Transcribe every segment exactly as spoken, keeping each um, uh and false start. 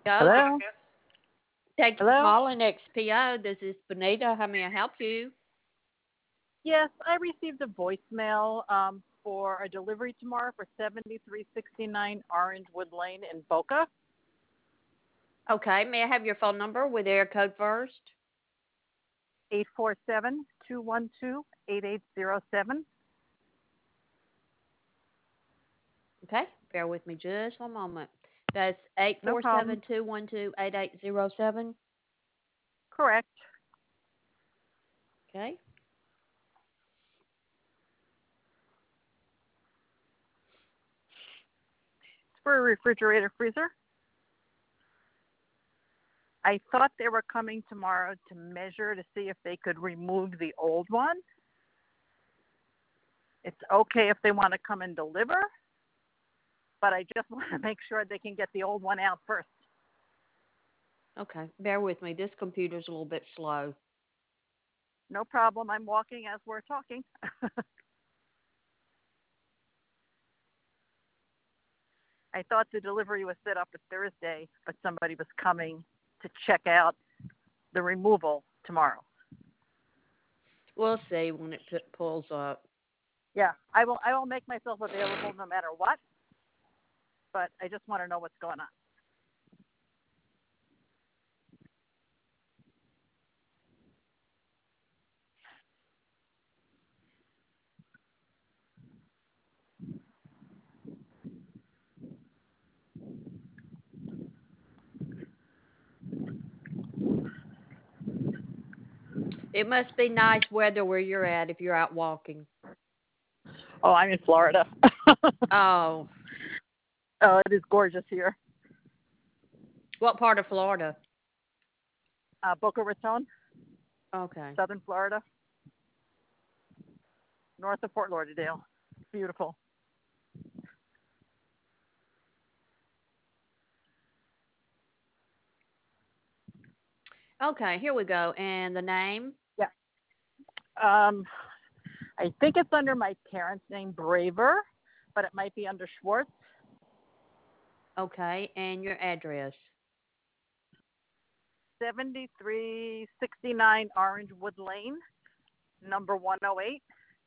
O. Hello? Thank you for Hello? calling X P O. This is Benita. How may I help you? Yes, I received a voicemail um, for a delivery tomorrow for seventy-three sixty-nine Orangewood Lane in Boca. Okay. May I have your phone number with air code first? eight four seven, two one two, eight eight zero seven. Okay. Bear with me just one moment. That's eight No four problem. seven two one two eight eight zero seven. Correct. Okay. It's for a refrigerator freezer. I thought they were coming tomorrow to measure to see if they could remove the old one. It's okay if they want to come and deliver, but I just want to make sure they can get the old one out first. Okay. Bear with me. This computer's a little bit slow. No problem. I'm walking as we're talking. I thought the delivery was set up for Thursday, but somebody was coming to check out the removal tomorrow. We'll see when it p- pulls up. Yeah, I will. I will make myself available no matter what. But I just want to know what's going on. It must be nice weather where you're at if you're out walking. Oh, I'm in Florida. Oh, Oh, it is gorgeous here. what part of Florida? Uh, Boca Raton, Okay. Southern Florida, north of Fort Lauderdale. Beautiful. Okay, here we go. And the name? Yeah. Um, I think it's under my parents' name, Braver, but it might be under Schwartz. Okay, and your address. seventy-three sixty-nine Orangewood Lane, number one oh eight.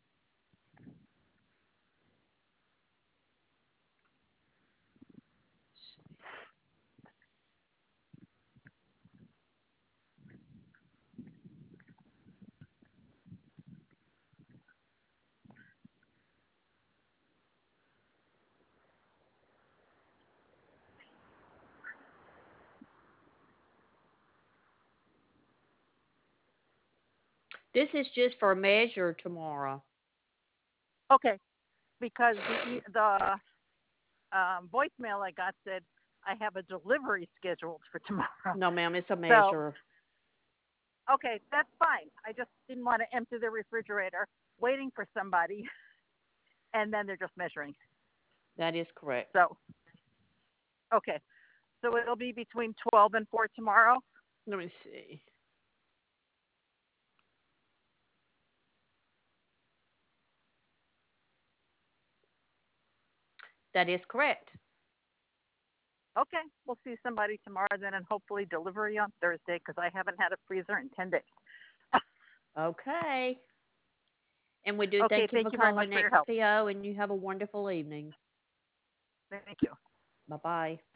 This is just for measure tomorrow. Okay, because the e- the um, voicemail I got said I have a delivery scheduled for tomorrow. No, ma'am, it's a So, measure. okay, that's fine. I just didn't want to empty the refrigerator waiting for somebody, and then they're just measuring. That is correct. So, okay, so it'll be between twelve and four tomorrow. Let me see. That is correct. Okay, we'll see somebody tomorrow then, and hopefully delivery on Thursday because I haven't had a freezer in ten days. Okay. And we do Okay, thank you for thank you very much calling for your help. X P O, and you have a wonderful evening. Thank you. Bye bye.